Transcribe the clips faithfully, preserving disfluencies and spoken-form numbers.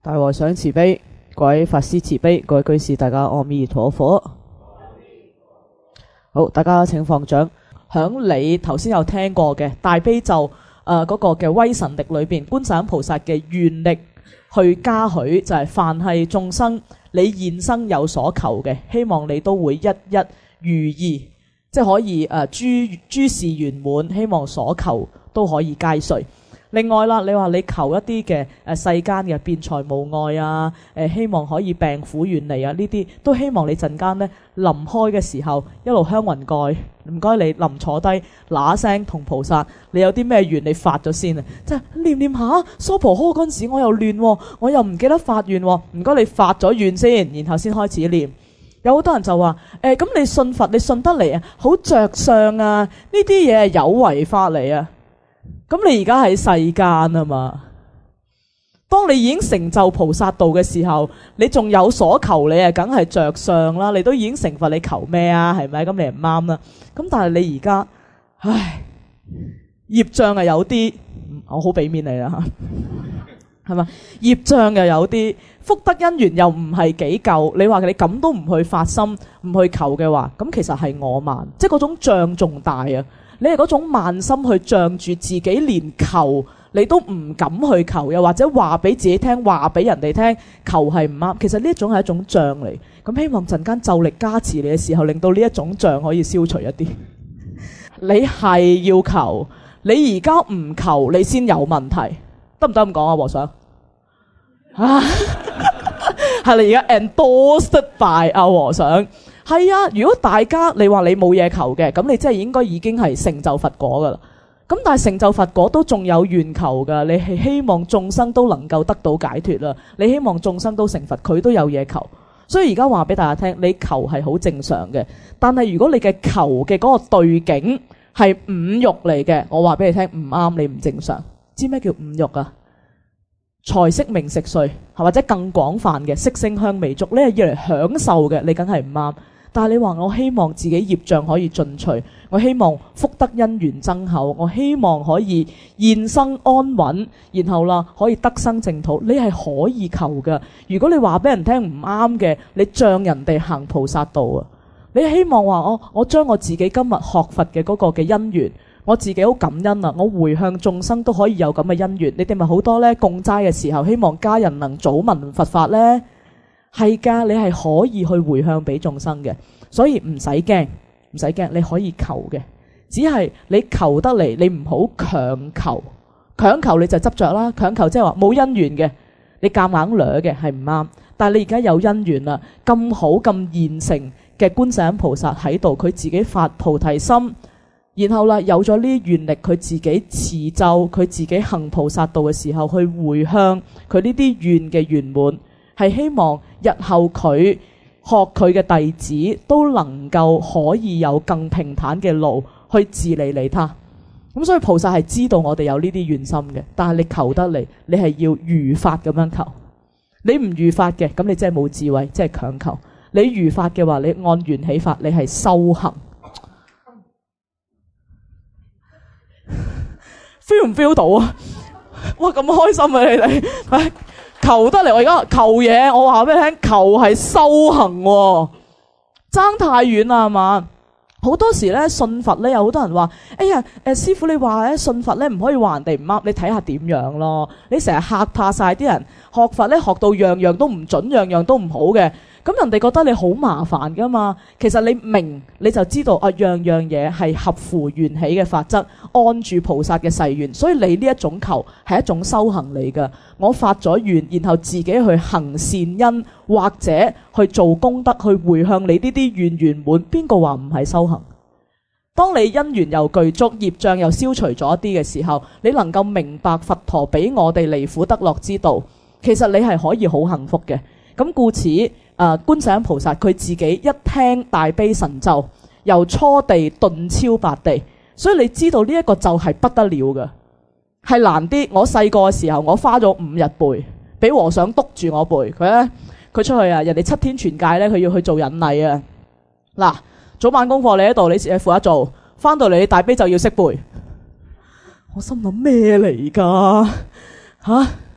大和尚慈悲，各位法師慈悲，各位居士大家阿彌陀佛。好，大家請放掌。響你頭先有聽過嘅大悲咒誒嗰個嘅威神力裏邊，觀世音菩薩嘅願力去加許，就係凡係眾生你現生有所求嘅，希望你都會一一如意，即係可以誒諸諸事圓滿，希望所求都可以皆遂。另外啦，你話你求一啲嘅誒世間嘅辯財無礙啊，誒希望可以病苦遠離啊，呢啲都希望你陣間咧臨開嘅時候一路香雲蓋，唔該你臨坐低嗱聲同菩薩，你有啲咩願你發咗先啊！即係念念下娑婆訶嗰陣時我又亂，我又唔記得發願，唔該你發咗願先，然後先開始念。有好多人就話誒咁你信佛你信得嚟啊，好着相啊，呢啲嘢係有為法嚟啊！咁你而家喺世間啊嘛，當你已經成就菩薩道嘅時候，你仲有所求，你啊梗係着相啦。你都已經成佛，你求咩啊？係咪？咁你唔啱啦。咁但係你而家，唉，業障啊有啲，我好俾面你啦，係嘛？業障又有啲，福德因緣又唔係幾夠。你話你咁都唔去發心，唔去求嘅話，咁其實係我慢，即係嗰種障仲大啊！你係嗰種慢心去障住自己，連求你都唔敢去求，又或者話俾自己聽，話俾人哋聽，求係唔啱。其實呢一種係一種障嚟。咁希望陣間咒力加持你嘅時候，令到呢一種障可以消除一啲。你係要求，你而家唔求，你先有問題，得唔得咁講啊，和尚？啊，係你而家 endorsed by 阿和尚。係啊，如果大家你話你冇嘢求嘅，咁你真係應該已經係成就佛果噶啦。咁但係成就佛果都仲有願求噶，你係希望眾生都能夠得到解脫啦，你希望眾生都成佛，佢都有嘢求。所以而家話俾大家聽，你求係好正常嘅。但係如果你嘅求嘅嗰個對境係五欲嚟嘅，我話俾你聽唔啱，你唔正常。知咩叫五欲啊？財色名食睡，或者更廣泛嘅色聲香味觸，你係要嚟享受嘅，你梗係唔啱。但係你話我希望自己業障可以盡除，我希望福德因緣增厚，我希望可以現生安穩，然後啦可以得生淨土，你係可以求㗎。如果你話俾人聽唔啱嘅，你障人哋行菩薩道啊！你希望話我我將我自己今日學佛嘅嗰個嘅因緣，我自己好感恩啊！我回向眾生都可以有咁嘅因緣。你哋咪好多呢供齋嘅時候，希望家人能早聞佛法呢？係噶，你係可以去回向俾眾生嘅，所以唔使驚，唔使驚，你可以求嘅，只係你求得嚟，你唔好強求，強求你就執着啦，強求即係話冇因緣嘅，你夾硬掠嘅係唔啱。但係你而家有因緣啦，咁好咁現成嘅觀世音菩薩喺度，佢自己發菩提心，然後啦有咗呢啲願力，佢自己持咒，佢自己行菩薩道嘅時候去回向佢呢啲願嘅圓滿。係希望日後佢學佢嘅弟子都能夠可以有更平坦嘅路去自利利他。咁所以菩薩係知道我哋有呢啲願心嘅，但係你求得嚟，你係要如法咁樣求。你唔如法嘅，咁你真係冇智慧，即係強求。你如法嘅話，你按緣起法，你係修行。feel 唔 feel 到啊？哇，咁開心啊！你哋求得嚟，我而家求嘢，我話俾你聽，求係修行喎，爭太遠啦，係嘛？好多時咧信佛咧，有好多人話：哎呀，誒師傅你話咧信佛咧唔可以話人哋唔啱，你睇下點樣咯？你成日嚇怕晒啲人，學佛咧學到樣樣都唔準，樣樣都唔好嘅。咁人哋覺得你好麻煩噶嘛，其實你明你就知道啊，樣樣嘢係合乎緣起嘅法則，按住菩薩嘅誓願，所以你呢一種求係一種修行嚟噶。我發咗願，然後自己去行善因，或者去做功德，去回向你呢啲願圓滿，邊個話唔係修行？當你因緣又具足，業障又消除咗一啲嘅時候，你能夠明白佛陀俾我哋離苦得樂之道，其實你係可以好幸福嘅。咁故此誒、呃、觀世音菩薩佢自己一聽大悲神咒，由初地頓超八地，所以你知道呢一個咒係不得了嘅，係難啲。我細個嘅時候，我花咗五日背，俾和尚督住我背。佢咧佢出去啊，人哋七天傳戒咧，佢要去做引禮啊。嗱，早晚功課你喺度，你自己負責做，翻到嚟你大悲咒要識背。我心諗咩嚟噶吓？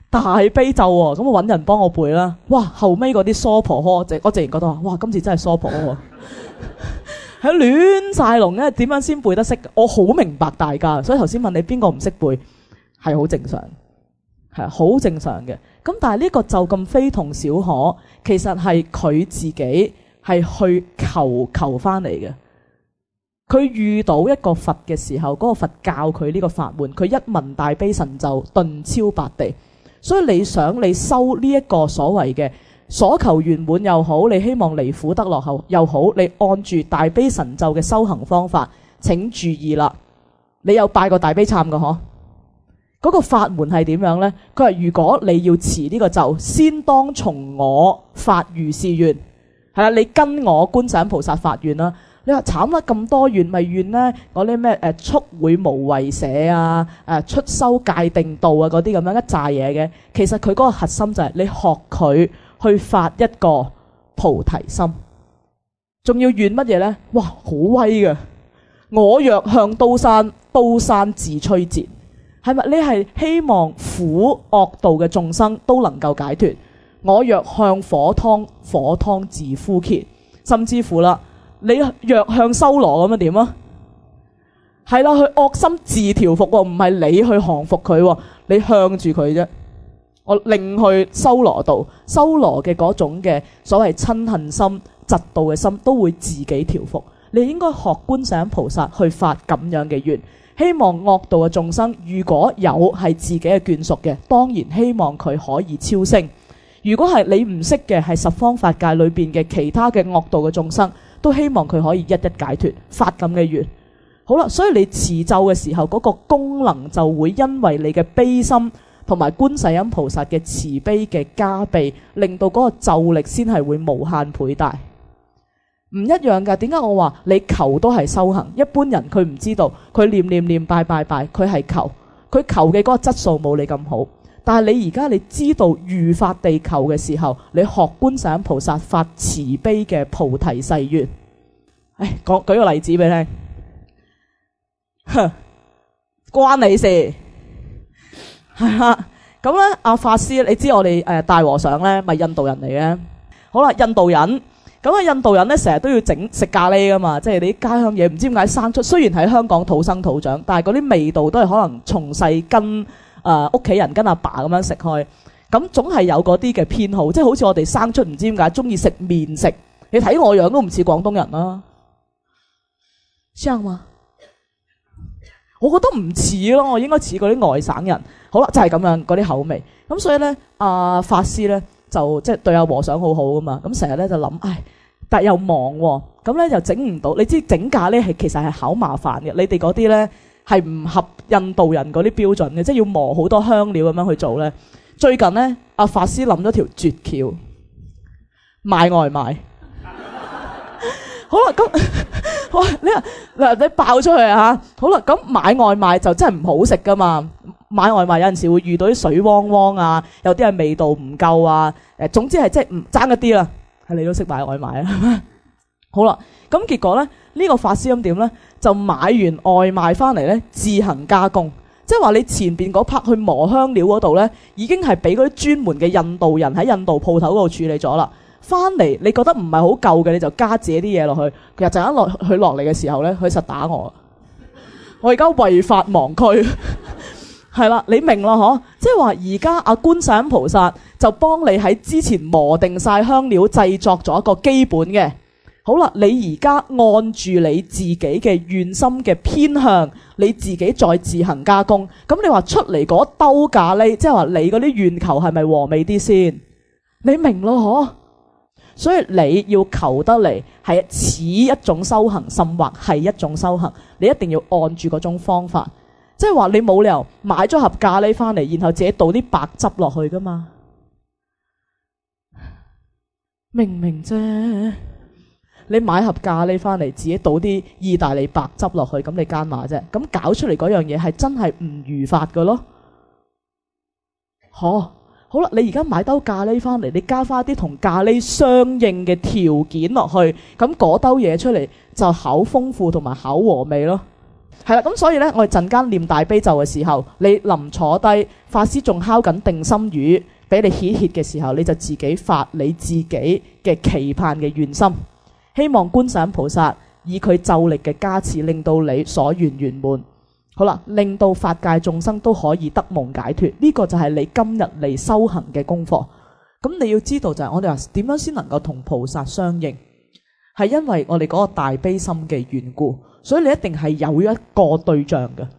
大悲咒喎，咁我揾人幫我背啦。哇，後尾嗰啲娑婆訶，我我自然覺得話，哇，今次真係娑婆喎，係亂晒龍咧，點樣先背得識？我好明白大家，所以頭先問你邊個唔識背，係好正常，係好正常嘅。咁但係呢個就咁非同小可，其實係佢自己係去求求翻嚟嘅。佢遇到一個佛嘅時候，嗰個佛教佢呢個法門，佢一聞大悲神咒，頓超八地。所以你想你修呢一個所謂嘅所求圓滿又好，你希望離苦得樂後又好，你按住大悲神咒嘅修行方法，請注意啦，你有拜過大悲懺嘅嗬？嗰個法門係點樣呢？佢話如果你要持呢個咒，先當從我發如是願，係啦，你跟我觀世音菩薩發願啦。你話慘啦，咁多願咪願呢？嗰啲咩誒速會無為舍啊，誒出修戒定道啊，嗰啲咁樣一紮嘢嘅。其實佢嗰個核心就係你學佢去發一個菩提心，仲要願乜嘢呢？哇，好威嘅！我若向刀山，刀山自摧折。係咪？你係希望苦惡道嘅眾生都能夠解脫？我若向火湯，火湯自枯竭。甚至乎啦。你若向修羅咁樣點啊？係啦，佢惡心自調伏喎，唔係你去降服佢喎，你向住佢啫。我令去修羅道，修羅嘅嗰種嘅所謂親恨心、嫉妒嘅心，都會自己調伏。你應該學觀世音菩薩去發咁樣嘅願，希望惡道嘅眾生如果有係自己嘅眷屬嘅，當然希望佢可以超升。如果係你唔識嘅，係十方法界裏邊嘅其他嘅惡道嘅眾生，都希望佢可以一一解脫，發咁嘅願。好啦，所以你持咒嘅時候，嗰個功能就會因為你嘅悲心同埋觀世音菩薩嘅慈悲嘅加被，令到嗰個咒力先係會無限倍大。唔一樣㗎。點解我話你求都係修行？一般人佢唔知道，佢念念念拜拜拜，佢係求，佢求嘅嗰個質素冇你咁好。但係你而家你知道如法地求嘅時候，你學觀世音菩薩發慈悲嘅菩提誓願。唉，講舉個例子俾你聽，哼，關你事係啊。咁咧，阿法師，你知我哋誒大和尚咧，咪印度人嚟嘅。好啦，印度人咁啊，印度人咧成日都要整食咖喱噶嘛，即係你啲家鄉嘢，唔知點解生出，雖然喺香港土生土長，但係嗰啲味道都係可能從細跟。誒屋企人跟阿爸咁樣食開，咁總係有嗰啲嘅偏好，即係好似我哋生出唔知點解中意食麵食，你睇我樣都唔似廣東人啦，像嗎？我覺得唔似咯，我應該似嗰啲外省人。好啦，就係咁樣嗰啲口味，咁所以咧，阿法師咧就即係對阿和尚好好噶嘛，咁成日咧就諗，唉，但係又忙喎，咁咧又整唔到。你知整咖喱係其實係好麻煩嘅，你哋嗰啲咧。係唔合印度人嗰啲標準嘅，即係要磨好多香料咁樣去做咧。最近咧，阿法師諗咗條絕橋，買外賣。好啦，咁哇，你嗱你爆出去啊！好啦，咁買外賣就真係唔好食噶嘛。買外賣有陣時會遇到啲水汪汪啊，有啲係味道唔夠啊。誒，總之係即係唔爭一啲啦。係你都識買外賣啊？好啦，咁結果咧，呢個法師咁點咧？就買完外賣翻嚟咧，自行加工，即係話你前邊嗰 part 去磨香料嗰度咧，已經係俾嗰啲專門嘅印度人喺印度鋪頭嗰度處理咗啦。翻嚟你覺得唔係好夠嘅，你就加自己啲嘢落去。其實陣間落佢落嚟嘅時候咧，佢實打我。我而家違法忘軀，係啦，你明啦嗬？即係話而家阿觀世音菩薩就幫你喺之前磨定晒香料，製作咗一個基本嘅。好啦，你而家按住你自己嘅願心嘅偏向，你自己再自行加工。咁你話出嚟嗰兜咖喱，即係話你嗰啲願求係咪和味啲先？你明咯嗬？所以你要求得嚟係似一種修行，甚或係一種修行，你一定要按住嗰種方法。即係話你冇理由買咗盒咖喱翻嚟，然後自己倒啲白汁落去噶嘛？明唔明啫？你買盒咖喱翻嚟，自己倒啲意大利白汁落去，咁你奸馬啫。咁搞出嚟嗰樣嘢係真係唔如法㗎咯。好，好啦，你而家買兜咖喱翻嚟，你加翻啲同咖喱相應嘅條件落去，咁嗰兜嘢出嚟就口豐富同埋口和味咯。 係啦，咁所以呢，我哋陣間念大悲咒嘅時候，你臨坐低，法師仲敲緊定心語俾你歇歇嘅時候，你就自己發你自己嘅期盼嘅願心，希望觀世音菩薩以佢咒力嘅加持，令到你所願圓滿。好啦，令到法界眾生都可以得蒙解脫，呢個就係你今日嚟修行嘅功課。咁你要知道就係我哋話點樣先能夠同菩薩相應，係因為我哋嗰個大悲心嘅緣故，所以你一定係有一個對象嘅。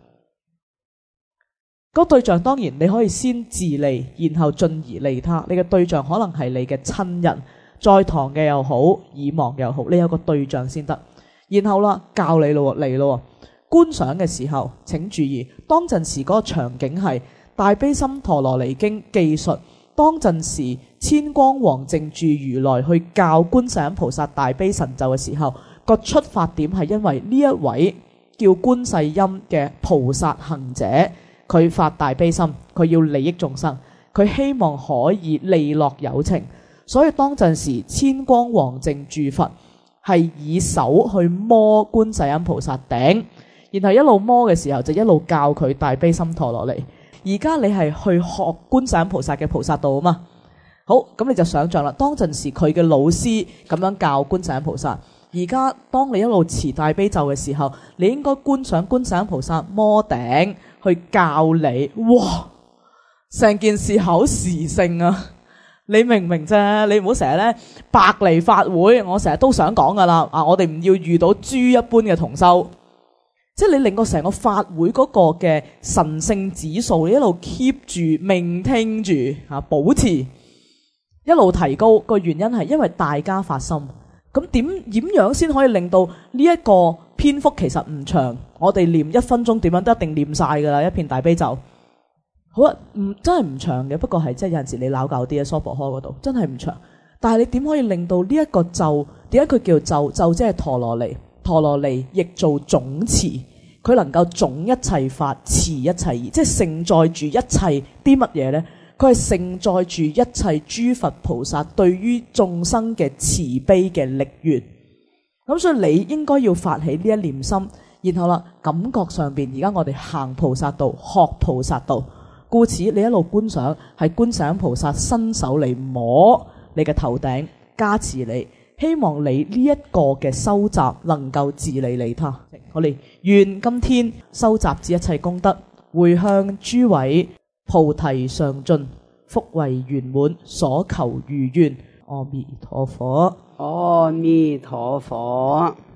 嗰個對象當然你可以先自利，然後進而利他。你嘅對象可能係你嘅親人，在堂嘅又好，已亡又好，你有個對象先得。然後啦，教你咯，嚟咯。觀賞嘅時候請注意，當陣時嗰個場景係大悲心陀羅尼經記述，當陣時千光王靜住如來去教觀世音菩薩大悲神咒嘅時候，個出發點係因為呢一位叫觀世音嘅菩薩行者，佢發大悲心，佢要利益眾生，佢希望可以利樂有情，所以當陣時千光王靜住佛係以手去摸觀世音菩薩頂，然後一路摸嘅時候就一路教佢大悲心陀羅尼。而家你係去學觀世音菩薩嘅菩薩道啊嘛。好，咁你就想象啦，當陣時佢嘅老師咁樣教觀世音菩薩，而家當你一路持大悲咒嘅時候，你應該觀想觀世音菩薩摸頂去教你。哇，成件事好時性啊！你明唔明啫？你唔好成日咧白嚟法會，我成日都想講噶啦。啊，我哋唔要遇到豬一般嘅同修。即係你令個成個法會嗰個嘅神聖指數，你一路 keep 住、maintain住、啊、保持一路提高。個原因係因為大家發心。咁點點樣先可以令到呢一個篇幅其實唔長？我哋念一分鐘點樣都一定念晒㗎啦，一片大悲咒。好啊，唔真係唔長嘅，不過係即係有陣時你鬧教啲喺娑婆訶嗰度，真係唔長。但係你點可以令到呢一個咒？點解佢叫咒？咒即係陀羅尼，陀羅尼亦做總持。佢能夠總一切法，持一切義，即係承載住一切啲乜嘢呢？佢係承載住一切諸佛菩薩對於眾生嘅慈悲嘅力願。咁所以你應該要發起呢一念心，然後啦，感覺上邊而家我哋行菩薩道，學菩薩道，故此你一路觀想係觀世音菩薩伸手嚟摸你嘅頭頂，加持你。希望你呢一個嘅修習能夠自利利他。我哋願今天修習之一切功德，回向諸位菩提上進，福慧圓滿，所求如願。阿彌陀佛， 阿彌陀佛。